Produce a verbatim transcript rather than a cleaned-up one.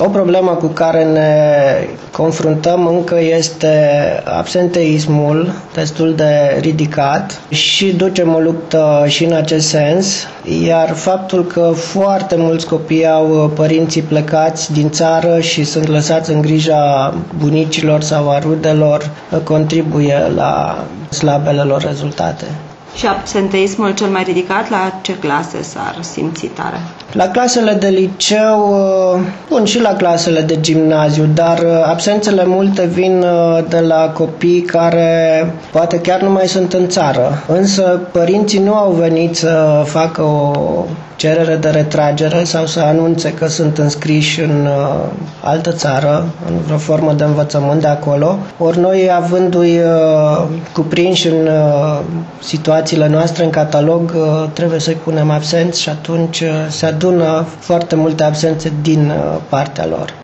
O problemă cu care ne confruntăm încă este absenteismul destul de ridicat și ducem o luptă și în acest sens, iar faptul că foarte mulți copii au părinții plecați din țară și sunt lăsați în grija bunicilor sau a rudelor contribuie la slabele lor rezultate. Și absenteismul cel mai ridicat, la ce clase s-ar simți tare? La clasele de liceu, bun, și la clasele de gimnaziu, dar absențele multe vin de la copii care poate chiar nu mai sunt în țară. Însă părinții nu au venit să facă o cerere de retragere sau să anunțe că sunt înscriși în altă țară, în vreo formă de învățământ de acolo. Ori noi, avându-i cuprinși în situațiile noastre în catalog, trebuie să-i punem absenți și atunci se adună foarte multe absențe din partea lor.